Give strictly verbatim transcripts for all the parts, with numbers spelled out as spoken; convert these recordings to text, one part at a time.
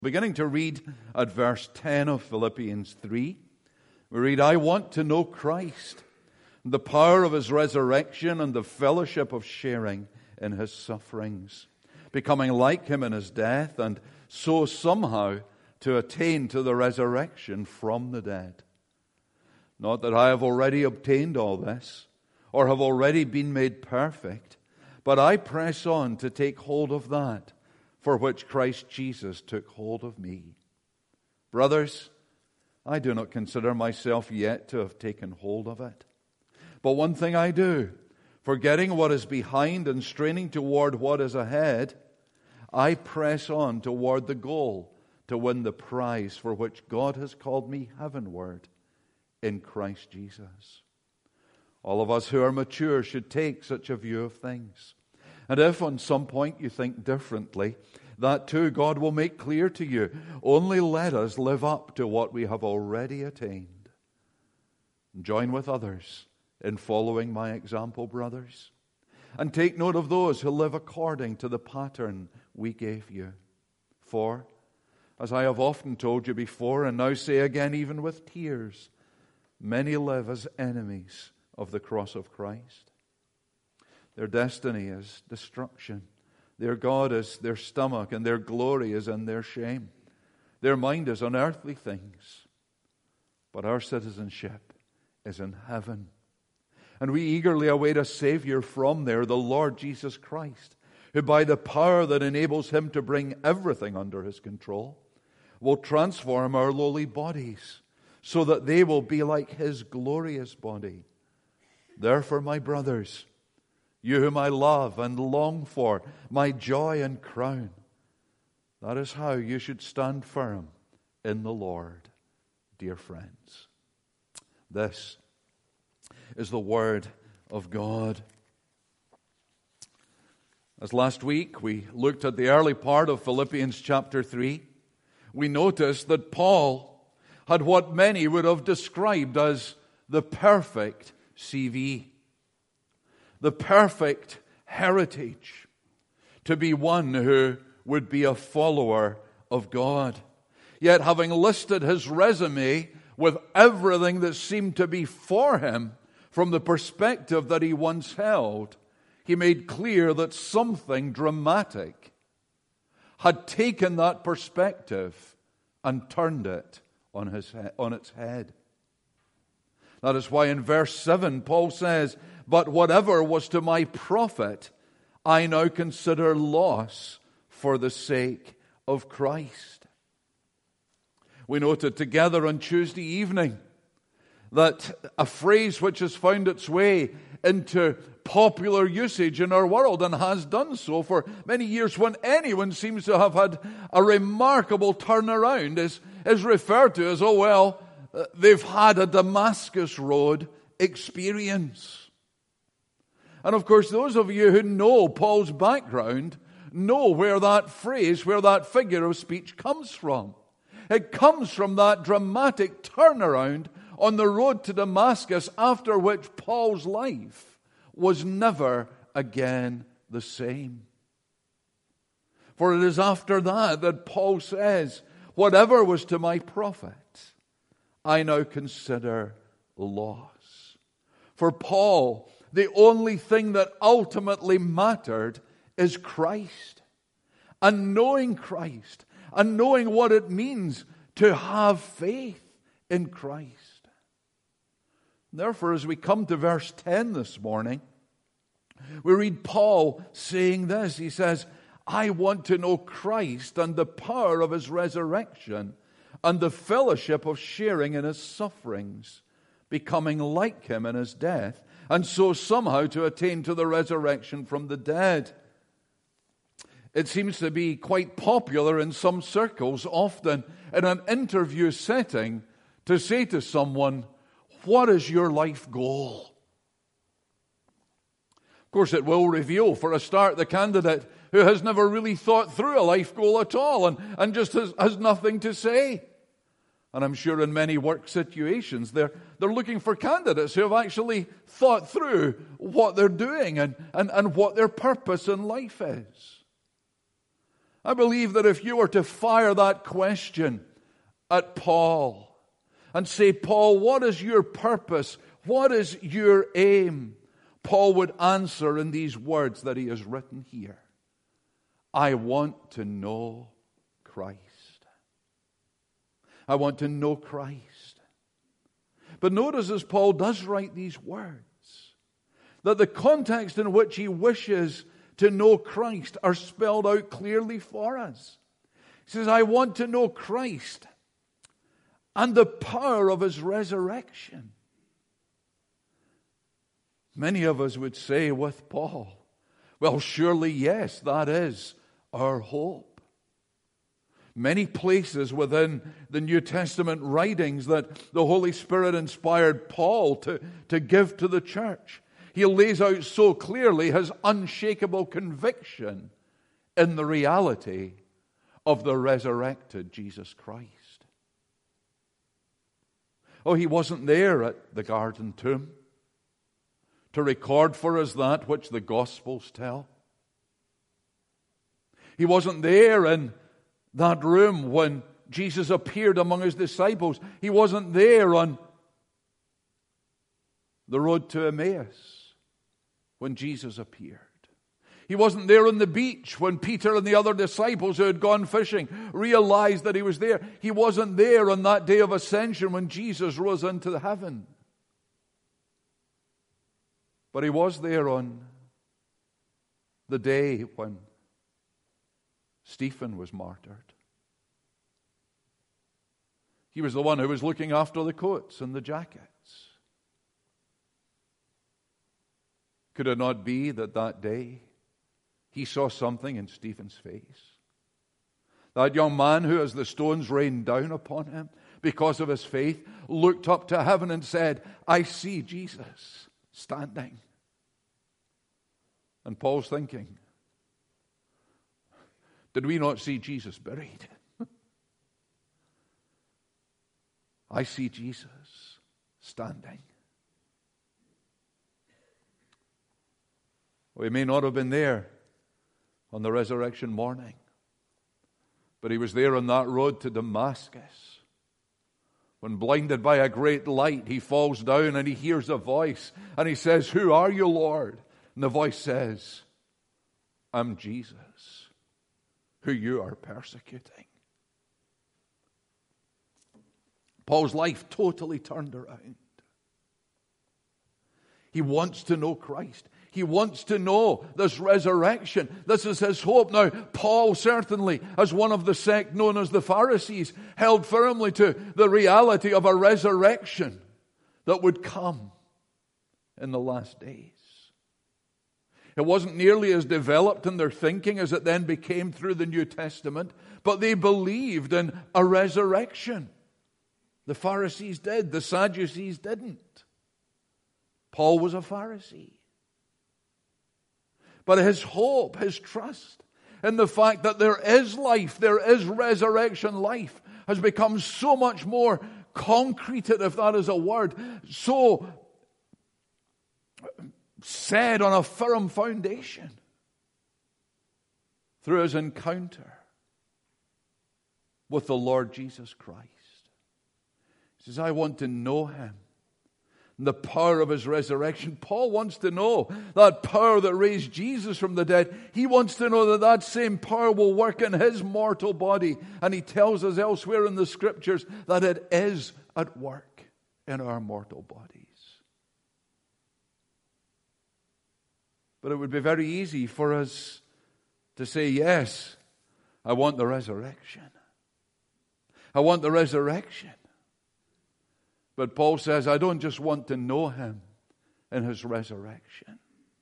Beginning to read at verse ten of Philippians three, we read, I want to know Christ, the power of His resurrection and the fellowship of sharing in His sufferings, becoming like Him in His death, and so somehow to attain to the resurrection from the dead. Not that I have already obtained all this, or have already been made perfect, but I press on to take hold of that for which Christ Jesus took hold of me. Brothers, I do not consider myself yet to have taken hold of it. But one thing I do, forgetting what is behind and straining toward what is ahead, I press on toward the goal to win the prize for which God has called me heavenward in Christ Jesus. All of us who are mature should take such a view of things. And if on some point you think differently, that too God will make clear to you. Only let us live up to what we have already attained. Join with others in following my example, brothers. And take note of those who live according to the pattern we gave you. For, as I have often told you before, and now say again even with tears, many live as enemies of the cross of Christ. Their destiny is destruction. Their God is their stomach, and their glory is in their shame. Their mind is on earthly things. But our citizenship is in heaven. And we eagerly await a Savior from there, the Lord Jesus Christ, who by the power that enables Him to bring everything under His control, will transform our lowly bodies, so that they will be like His glorious body. Therefore, my brothers, you whom I love and long for, my joy and crown, that is how you should stand firm in the Lord, dear friends. This is the Word of God. As last week we looked at the early part of Philippians chapter three, we noticed that Paul had what many would have described as the perfect C V. The perfect heritage to be one who would be a follower of God. Yet having listed his resume with everything that seemed to be for him from the perspective that he once held, he made clear that something dramatic had taken that perspective and turned it on his he- on its head. That is why in verse seven Paul says, but whatever was to my profit, I now consider loss for the sake of Christ. We noted together on Tuesday evening that a phrase which has found its way into popular usage in our world and has done so for many years when anyone seems to have had a remarkable turnaround is, is referred to as, oh well, they've had a Damascus Road experience. And of course, those of you who know Paul's background know where that phrase, where that figure of speech comes from. It comes from that dramatic turnaround on the road to Damascus, after which Paul's life was never again the same. For it is after that that Paul says, whatever was to my profit, I now consider loss. For Paul, the only thing that ultimately mattered is Christ. And knowing Christ, and knowing what it means to have faith in Christ. Therefore, as we come to verse ten this morning, we read Paul saying this. He says, I want to know Christ and the power of His resurrection and the fellowship of sharing in His sufferings, becoming like Him in His death, and so somehow to attain to the resurrection from the dead. It seems to be quite popular in some circles, often in an interview setting, to say to someone, what is your life goal? Of course, it will reveal, for a start, the candidate who has never really thought through a life goal at all and, and just has, has nothing to say. And I'm sure in many work situations, they're, they're looking for candidates who have actually thought through what they're doing and, and, and what their purpose in life is. I believe that if you were to fire that question at Paul and say, Paul, what is your purpose? What is your aim? Paul would answer in these words that he has written here. I want to know Christ. I want to know Christ. But notice as Paul does write these words, that the context in which he wishes to know Christ are spelled out clearly for us. He says, I want to know Christ and the power of His resurrection. Many of us would say with Paul, well, surely yes, that is our hope. Many places within the New Testament writings that the Holy Spirit inspired Paul to, to give to the church, he lays out so clearly his unshakable conviction in the reality of the resurrected Jesus Christ. Oh, he wasn't there at the garden tomb to record for us that which the Gospels tell. He wasn't there in that room when Jesus appeared among His disciples. He wasn't there on the road to Emmaus when Jesus appeared. He wasn't there on the beach when Peter and the other disciples who had gone fishing realized that He was there. He wasn't there on that day of ascension when Jesus rose into heaven. But He was there on the day when Stephen was martyred. He was the one who was looking after the coats and the jackets. Could it not be that that day he saw something in Stephen's face? That young man who, as the stones rained down upon him because of his faith, looked up to heaven and said, I see Jesus standing. And Paul's thinking, did we not see Jesus buried? I see Jesus standing. Well, He may not have been there on the resurrection morning, but He was there on that road to Damascus. When blinded by a great light, he falls down and he hears a voice and he says, who are you, Lord? And the voice says, I'm Jesus, who you are persecuting. Paul's life totally turned around. He wants to know Christ. He wants to know this resurrection. This is his hope. Now, Paul certainly, as one of the sect known as the Pharisees, held firmly to the reality of a resurrection that would come in the last days. It wasn't nearly as developed in their thinking as it then became through the New Testament, but they believed in a resurrection. The Pharisees did. The Sadducees didn't. Paul was a Pharisee. But his hope, his trust in the fact that there is life, there is resurrection life, has become so much more concreted, if that is a word, so set on a firm foundation through his encounter with the Lord Jesus Christ. He says, I want to know Him. The power of His resurrection. Paul wants to know that power that raised Jesus from the dead. He wants to know that that same power will work in his mortal body. And he tells us elsewhere in the Scriptures that it is at work in our mortal bodies. But it would be very easy for us to say, yes, I want the resurrection. I want the resurrection. But Paul says, I don't just want to know Him in His resurrection.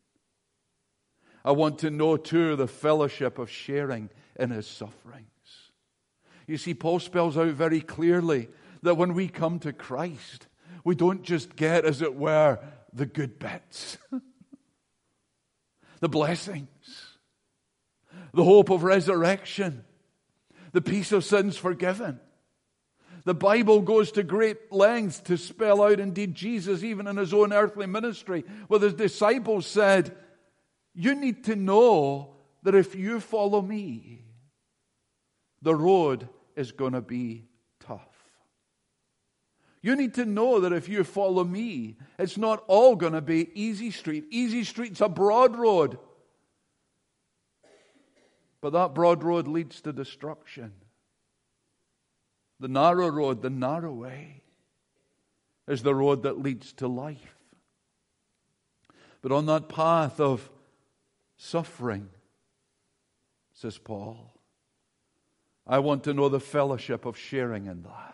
I want to know too the fellowship of sharing in His sufferings. You see, Paul spells out very clearly that when we come to Christ, we don't just get, as it were, the good bits, the blessings, the hope of resurrection, the peace of sins forgiven. The Bible goes to great lengths to spell out, indeed, Jesus, even in His own earthly ministry, with His disciples said, you need to know that if you follow me, the road is going to be tough. You need to know that if you follow me, it's not all going to be easy street. Easy street's a broad road. But that broad road leads to destruction. The narrow road, the narrow way, is the road that leads to life. But on that path of suffering, says Paul, I want to know the fellowship of sharing in that.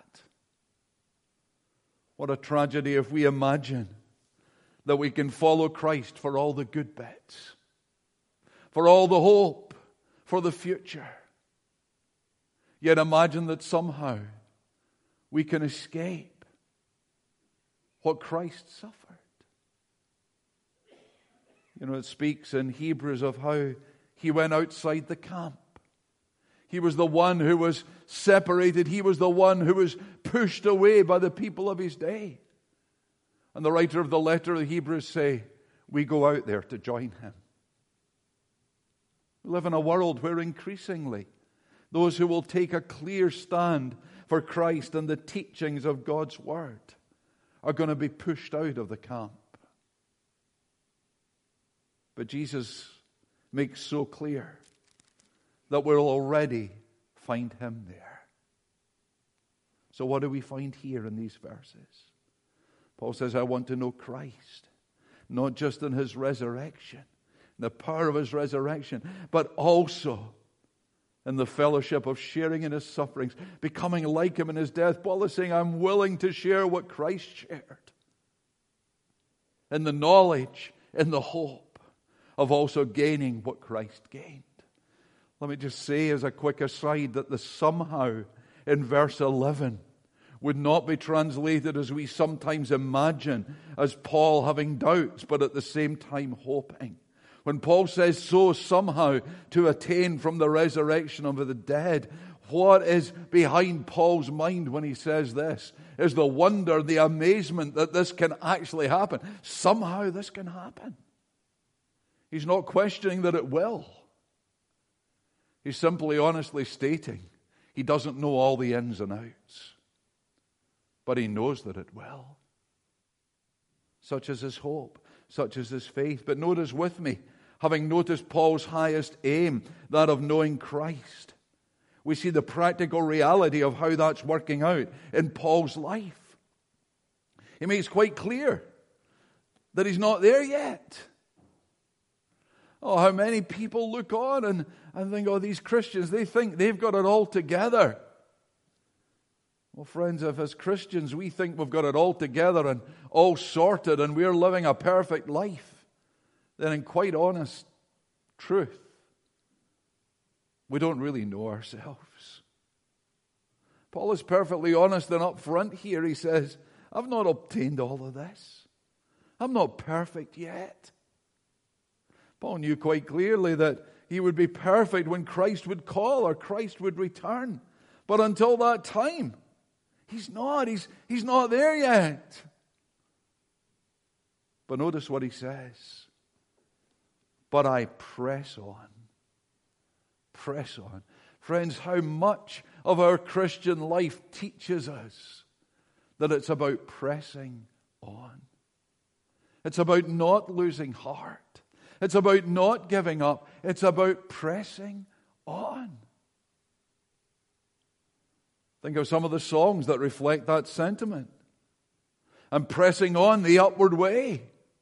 What a tragedy if we imagine that we can follow Christ for all the good bits, for all the hope, for the future. Yet imagine that somehow we can escape what Christ suffered. You know, it speaks in Hebrews of how he went outside the camp. He was the one who was separated. He was the one who was pushed away by the people of his day. And the writer of the letter of the Hebrews say, we go out there to join him. We live in a world where increasingly those who will take a clear stand for Christ and the teachings of God's Word are going to be pushed out of the camp. But Jesus makes so clear that we'll already find him there. So what do we find here in these verses? Paul says, I want to know Christ, not just in his resurrection, the power of his resurrection, but also in the fellowship of sharing in his sufferings, becoming like him in his death. Paul is saying, I'm willing to share what Christ shared, in the knowledge, in the hope of also gaining what Christ gained. Let me just say as a quick aside that the somehow in verse eleven would not be translated as we sometimes imagine as Paul having doubts, but at the same time hoping. When Paul says so somehow to attain from the resurrection of the dead, what is behind Paul's mind when he says this is the wonder, the amazement that this can actually happen. Somehow this can happen. He's not questioning that it will. He's simply honestly stating he doesn't know all the ins and outs, but he knows that it will. Such is his hope, such is his faith. But notice with me, having noticed Paul's highest aim, that of knowing Christ, we see the practical reality of how that's working out in Paul's life. He makes quite clear that he's not there yet. Oh, how many people look on and, and think, oh, these Christians, they think they've got it all together. Well, friends, if as Christians we think we've got it all together and all sorted and we're living a perfect life, then in quite honest truth, we don't really know ourselves. Paul is perfectly honest and upfront here. He says, I've not obtained all of this. I'm not perfect yet. Paul knew quite clearly that he would be perfect when Christ would call or Christ would return. But until that time, he's not. He's, he's not there yet. But notice what he says. But I press on. Press on. Friends, how much of our Christian life teaches us that it's about pressing on. It's about not losing heart. It's about not giving up. It's about pressing on. Think of some of the songs that reflect that sentiment. I'm pressing on the upward way.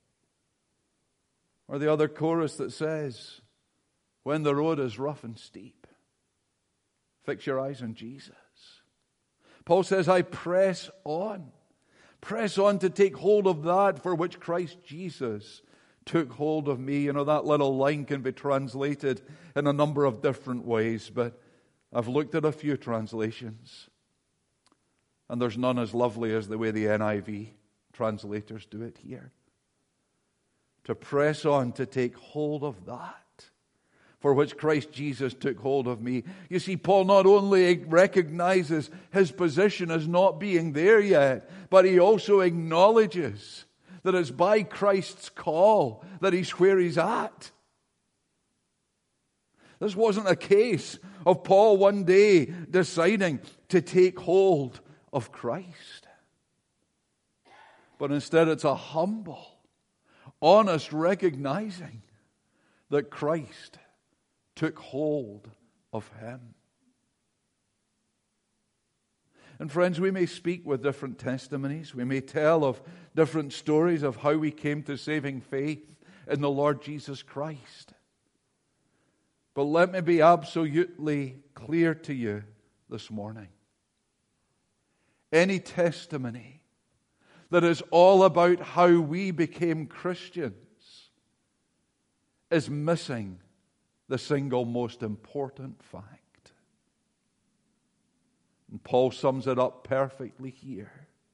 Or the other chorus that says, when the road is rough and steep, fix your eyes on Jesus. Paul says, I press on. Press on to take hold of that for which Christ Jesus took hold of me. You know, that little line can be translated in a number of different ways, but I've looked at a few translations, and there's none as lovely as the way the N I V translators do it here. To press on, to take hold of that for which Christ Jesus took hold of me. You see, Paul not only recognizes his position as not being there yet, but he also acknowledges that it's by Christ's call that he's where he's at. This wasn't a case of Paul one day deciding to take hold of Christ. But instead it's a humble, honest recognizing that Christ took hold of him. And friends, we may speak with different testimonies. We may tell of different stories of how we came to saving faith in the Lord Jesus Christ. But let me be absolutely clear to you this morning. Any testimony that is all about how we became Christians is missing the single most important fact. And Paul sums it up perfectly here.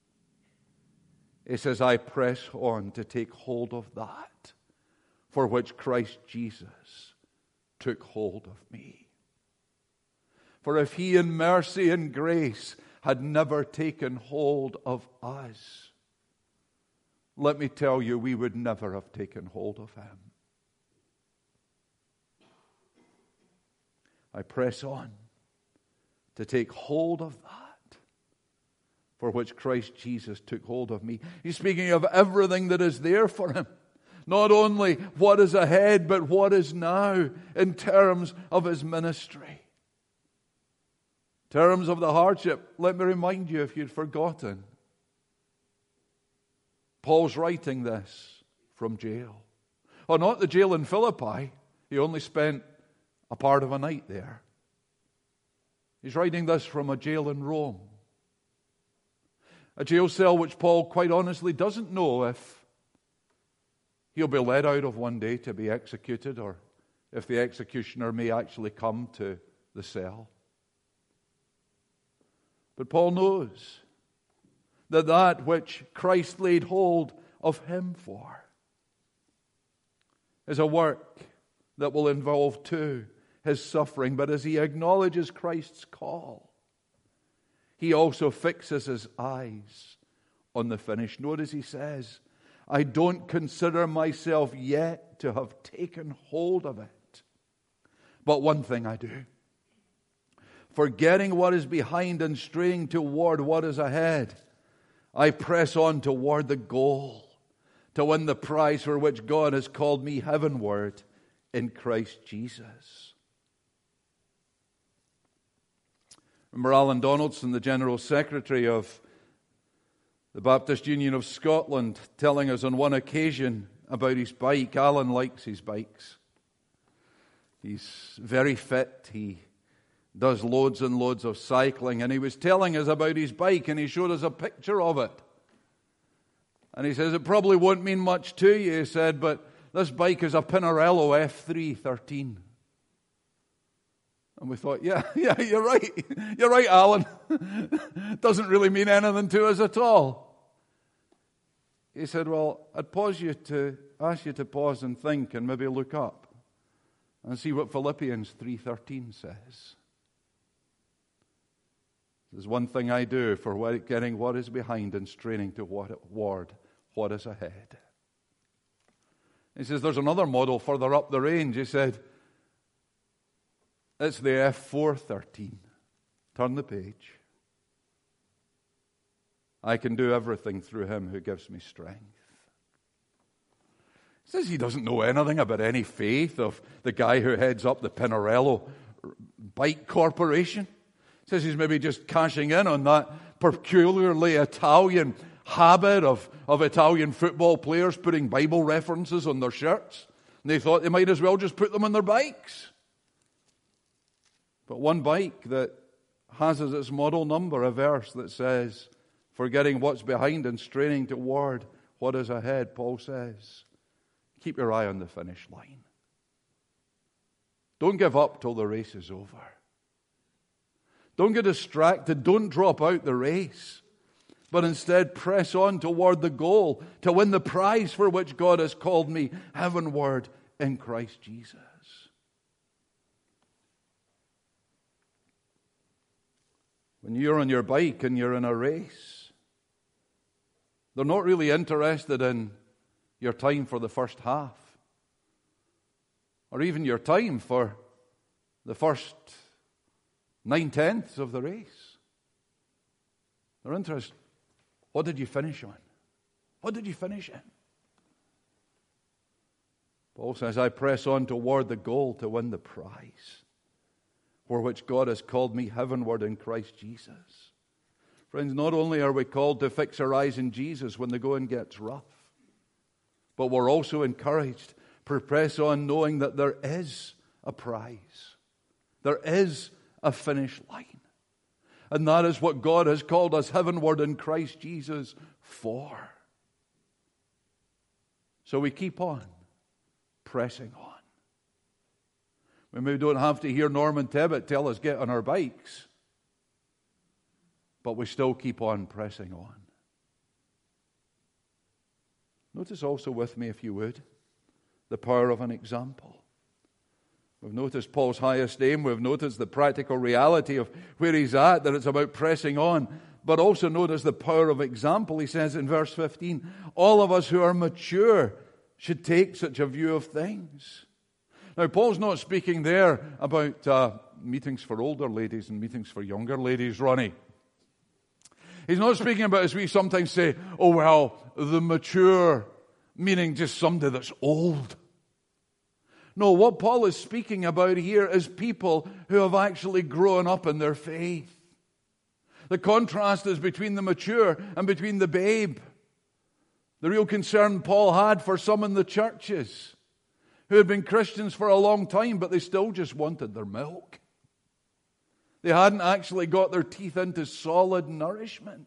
He says, I press on to take hold of that for which Christ Jesus took hold of me. For if he in mercy and grace had never taken hold of us, let me tell you, we would never have taken hold of him. I press on to take hold of that for which Christ Jesus took hold of me. He's speaking of everything that is there for him. Not only what is ahead, but what is now in terms of his ministry. In terms of the hardship, let me remind you if you'd forgotten. Paul's writing this from jail. Oh, not the jail in Philippi. He only spent a part of a night there. He's writing this from a jail in Rome. A jail cell which Paul quite honestly doesn't know if he'll be led out of one day to be executed, or if the executioner may actually come to the cell. But Paul knows that that which Christ laid hold of him for is a work that will involve too his suffering. But as he acknowledges Christ's call, he also fixes his eyes on the finish. Notice he says, I don't consider myself yet to have taken hold of it. But one thing I do, forgetting what is behind and straying toward what is ahead, I press on toward the goal, to win the prize for which God has called me heavenward in Christ Jesus. Remember Alan Donaldson, the General Secretary of the Baptist Union of Scotland, telling us on one occasion about his bike. Alan likes his bikes. He's very fit. He does loads and loads of cycling. And he was telling us about his bike, and he showed us a picture of it. And he says, it probably won't mean much to you, he said, but this bike is a Pinarello F three thirteen. And we thought, yeah, yeah, you're right. You're right, Alan. Doesn't really mean anything to us at all. He said, well, I'd pause you to ask you to pause and think and maybe look up and see what Philippians three thirteen says. There's one thing I do for getting what is behind and straining toward what is ahead. He says there's another model further up the range. He said, it's the F four thirteen. Turn the page. I can do everything through him who gives me strength. He says he doesn't know anything about any faith of the guy who heads up the Pinarello Bike Corporation. He says he's maybe just cashing in on that peculiarly Italian habit of, of Italian football players putting Bible references on their shirts. And they thought they might as well just put them on their bikes. But one bike that has as its model number a verse that says, forgetting what's behind and straining toward what is ahead, Paul says, keep your eye on the finish line. Don't give up till the race is over. Don't get distracted. Don't drop out the race. But instead press on toward the goal to win the prize for which God has called me heavenward in Christ Jesus. When you're on your bike and you're in a race, they're not really interested in your time for the first half, or even your time for the first nine-tenths of the race. They're interested. What did you finish on? What did you finish in? Paul says, I press on toward the goal to win the prize, for which God has called me heavenward in Christ Jesus. Friends, not only are we called to fix our eyes in Jesus when the going gets rough, but we're also encouraged to press on knowing that there is a prize. There is a finish line. And that is what God has called us heavenward in Christ Jesus for. So we keep on pressing on. We maybe don't have to hear Norman Tebbit tell us get on our bikes, but we still keep on pressing on. Notice also with me, if you would, the power of an example. We've noticed Paul's highest aim. We've noticed the practical reality of where he's at, that it's about pressing on. But also notice the power of example. He says in verse fifteen, all of us who are mature should take such a view of things. Now, Paul's not speaking there about uh, meetings for older ladies and meetings for younger ladies, Ronnie. He's not speaking about, as we sometimes say, oh, well, the mature, meaning just somebody that's old. No, what Paul is speaking about here is people who have actually grown up in their faith. The contrast is between the mature and between the babe. The real concern Paul had for some in the churches who had been Christians for a long time, but they still just wanted their milk. They hadn't actually got their teeth into solid nourishment.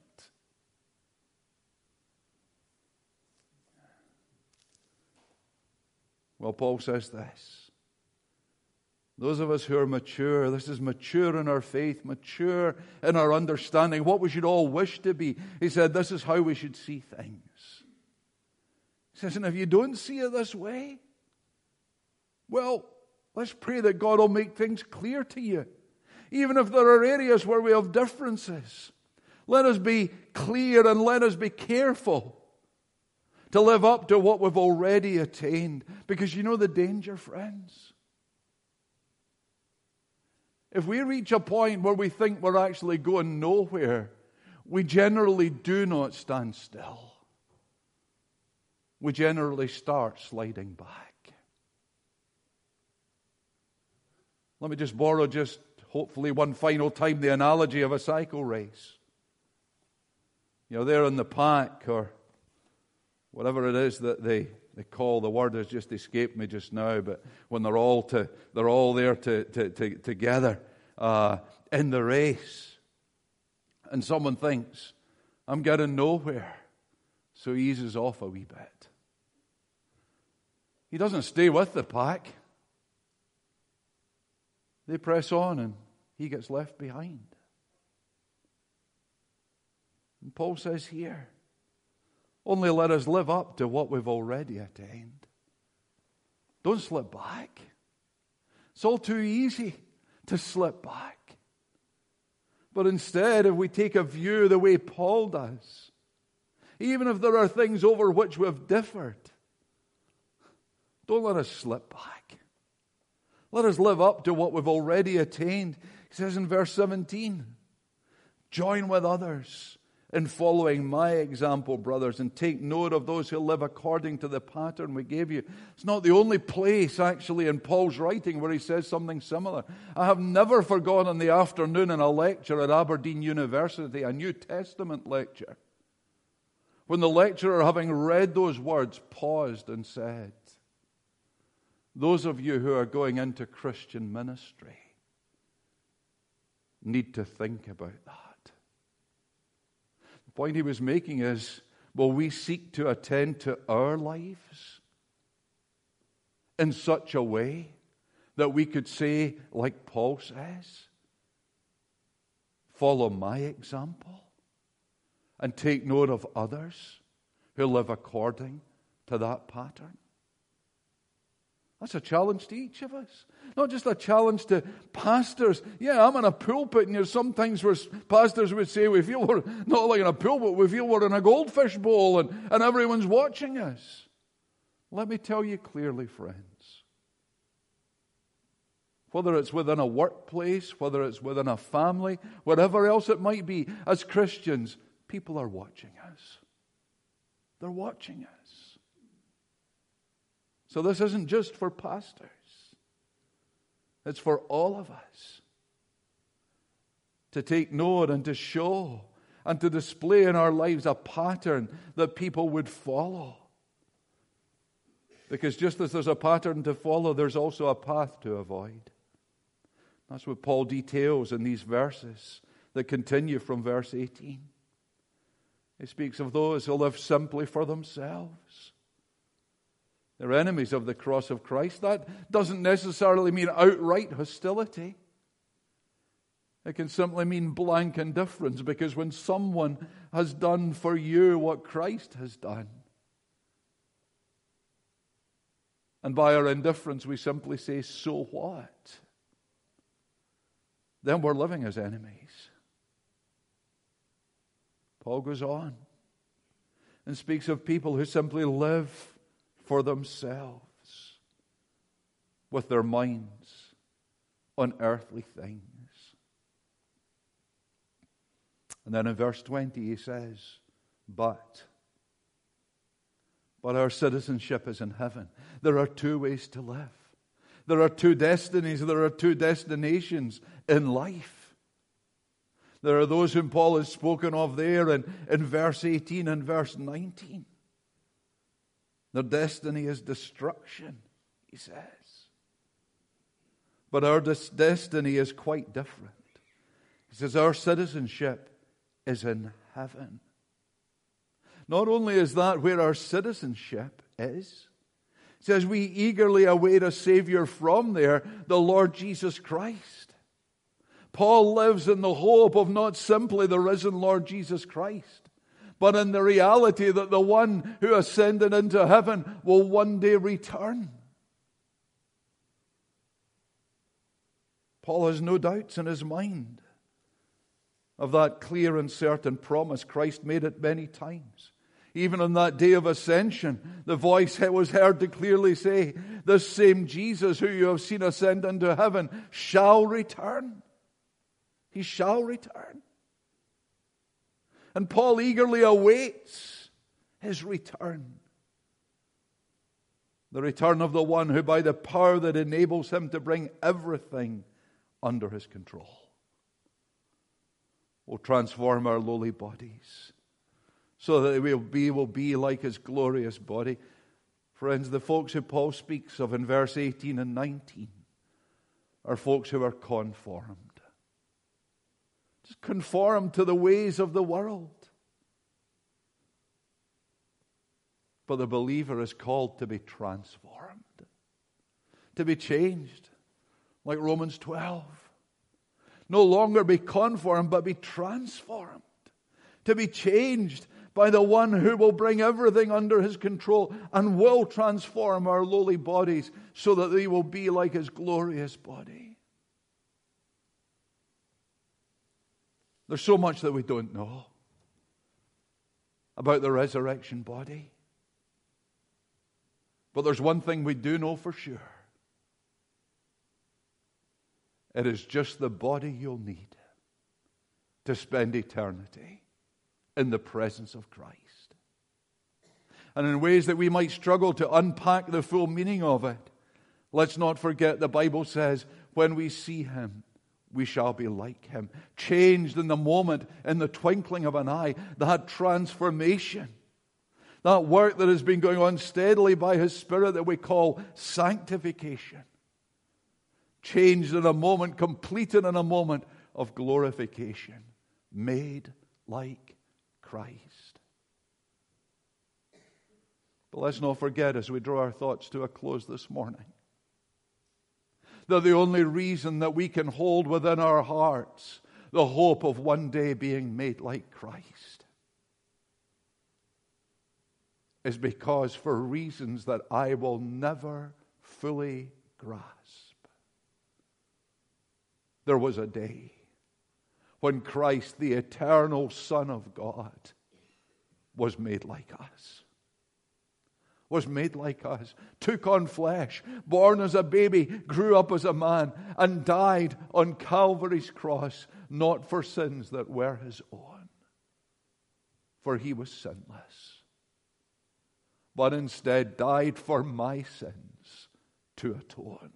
Well, Paul says this. Those of us who are mature, this is mature in our faith, mature in our understanding, what we should all wish to be. He said, this is how we should see things. He says, and if you don't see it this way, well, let's pray that God will make things clear to you. Even if there are areas where we have differences, let us be clear and let us be careful to live up to what we've already attained. Because you know the danger, friends? If we reach a point where we think we're actually going nowhere, we generally do not stand still. We generally start sliding back. Let me just borrow just hopefully one final time the analogy of a cycle race. You know, they're in the pack or whatever it is that they, they call, the word has just escaped me just now, but when they're all to they're all there to, to, to together uh, in the race, and someone thinks, I'm getting nowhere, so he eases off a wee bit. He doesn't stay with the pack. They press on and he gets left behind. And Paul says here, only let us live up to what we've already attained. Don't slip back. It's all too easy to slip back. But instead, if we take a view the way Paul does, even if there are things over which we've differed, don't let us slip back. Let us live up to what we've already attained. He says in verse seventeen, join with others in following my example, brothers, and take note of those who live according to the pattern we gave you. It's not the only place, actually, in Paul's writing where he says something similar. I have never forgotten the afternoon in a lecture at Aberdeen University, a New Testament lecture, when the lecturer, having read those words, paused and said, those of you who are going into Christian ministry need to think about that. The point he was making is, will we seek to attend to our lives in such a way that we could say, like Paul says, follow my example and take note of others who live according to that pattern? That's a challenge to each of us. Not just a challenge to pastors. Yeah, I'm in a pulpit, and there's sometimes where pastors would say, we feel we're not like in a pulpit, we feel we're in a goldfish bowl, and, and everyone's watching us. Let me tell you clearly, friends, whether it's within a workplace, whether it's within a family, whatever else it might be, as Christians, people are watching us. They're watching us. So this isn't just for pastors. It's for all of us to take note and to show and to display in our lives a pattern that people would follow. Because just as there's a pattern to follow, there's also a path to avoid. That's what Paul details in these verses that continue from verse eighteen. He speaks of those who live simply for themselves. They're enemies of the cross of Christ. That doesn't necessarily mean outright hostility. It can simply mean blank indifference, because when someone has done for you what Christ has done, and by our indifference we simply say, so what? Then we're living as enemies. Paul goes on and speaks of people who simply live for themselves with their minds on earthly things. And then in verse twenty he says, but, but our citizenship is in heaven. There are two ways to live. There are two destinies, there are two destinations in life. There are those whom Paul has spoken of there in, in verse eighteen and verse nineteen. Their destiny is destruction, he says. But our des- destiny is quite different. He says our citizenship is in heaven. Not only is that where our citizenship is, it says we eagerly await a Savior from there, the Lord Jesus Christ. Paul lives in the hope of not simply the risen Lord Jesus Christ, but in the reality that the one who ascended into heaven will one day return. Paul has no doubts in his mind of that clear and certain promise. Christ made it many times. Even on that day of ascension, the voice was heard to clearly say, this same Jesus who you have seen ascend into heaven shall return. He shall return. And Paul eagerly awaits his return. The return of the one who, by the power that enables him to bring everything under his control, will transform our lowly bodies so that we will be, will be like his glorious body. Friends, the folks who Paul speaks of in verse eighteen and nineteen are folks who are conformed. Just conformed to the ways of the world. But the believer is called to be transformed, to be changed, like Romans twelve. No longer be conformed, but be transformed, to be changed by the one who will bring everything under his control and will transform our lowly bodies so that they will be like his glorious body. There's so much that we don't know about the resurrection body. But there's one thing we do know for sure. It is just the body you'll need to spend eternity in the presence of Christ. And in ways that we might struggle to unpack the full meaning of it, let's not forget the Bible says, when we see him, we shall be like him. Changed in the moment, in the twinkling of an eye. That transformation, that work that has been going on steadily by his Spirit that we call sanctification. Changed in a moment, completed in a moment of glorification. Made like Christ. But let's not forget, as we draw our thoughts to a close this morning, that the only reason that we can hold within our hearts the hope of one day being made like Christ is because, for reasons that I will never fully grasp, there was a day when Christ, the eternal Son of God, was made like us. was made like us, took on flesh, born as a baby, grew up as a man, and died on Calvary's cross, not for sins that were his own, for he was sinless, but instead died for my sins to atone.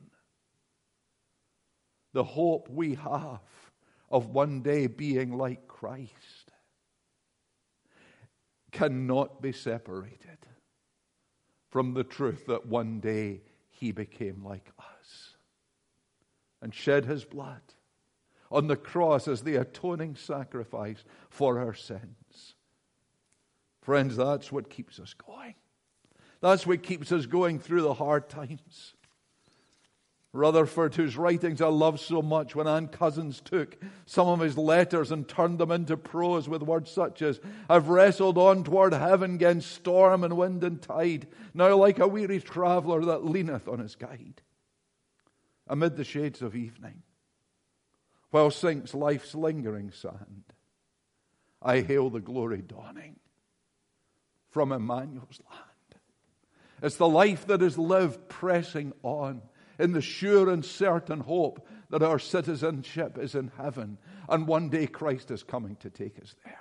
The hope we have of one day being like Christ cannot be separated from the truth that one day he became like us and shed his blood on the cross as the atoning sacrifice for our sins. Friends, that's what keeps us going. That's what keeps us going through the hard times. Rutherford, whose writings I love so much, when Ann Cousins took some of his letters and turned them into prose with words such as, I've wrestled on toward heaven 'gainst storm and wind and tide, now like a weary traveller that leaneth on his guide. Amid the shades of evening, while sinks life's lingering sand, I hail the glory dawning from Emmanuel's land. It's the life that is lived pressing on in the sure and certain hope that our citizenship is in heaven, and one day Christ is coming to take us there.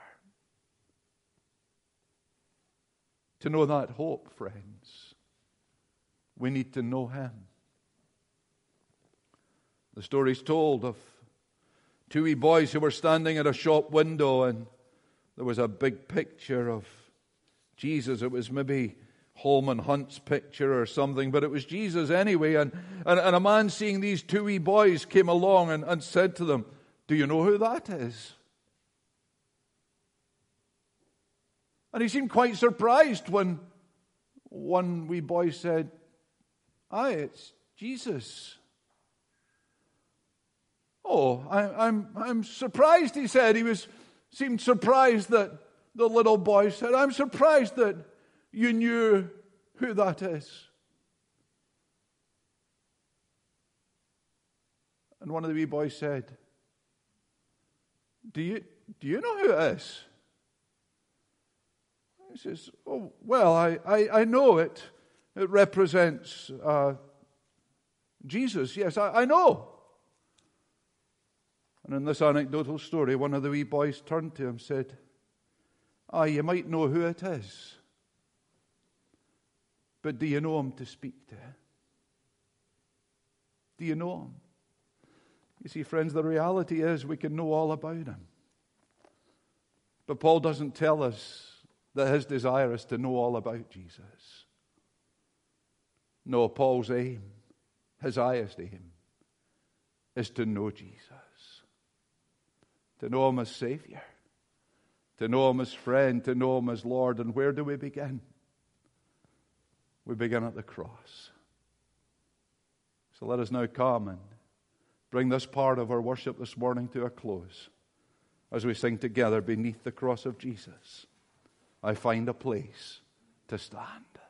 To know that hope, friends, we need to know him. The story's told of two wee boys who were standing at a shop window, and there was a big picture of Jesus. It was maybe Holman Hunt's picture or something, but it was Jesus anyway. And, and, and a man seeing these two wee boys came along and, and said to them, do you know who that is? And he seemed quite surprised when one wee boy said, aye, it's Jesus. Oh, I, I'm, I'm surprised, he said. He was seemed surprised that the little boy said, I'm surprised that you knew who that is. And one of the wee boys said, Do you do you know who it is? He says, oh, well, I, I, I know it. It represents uh, Jesus. Yes, I, I know. And in this anecdotal story, one of the wee boys turned to him and said, ah, you might know who it is, but do you know him to speak to? Do you know him? You see, friends, the reality is we can know all about him. But Paul doesn't tell us that his desire is to know all about Jesus. No, Paul's aim, his highest aim, is to know Jesus. To know him as Savior. To know him as friend. To know him as Lord. And where do we begin? We begin at the cross. So let us now come and bring this part of our worship this morning to a close as we sing together, beneath the cross of Jesus, I find a place to stand.